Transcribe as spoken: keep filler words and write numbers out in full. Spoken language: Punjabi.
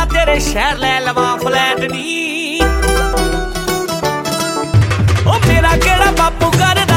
ਮੇਰਾ ਤੇਰੇ ਸ਼ਹਿਰ ਲੈ ਲਵਾਂ ਫਲੈਟ ਨੀ। ਉਹ ਮੇਰਾ ਕਿਹੜਾ ਬਾਪੂ ਕਰ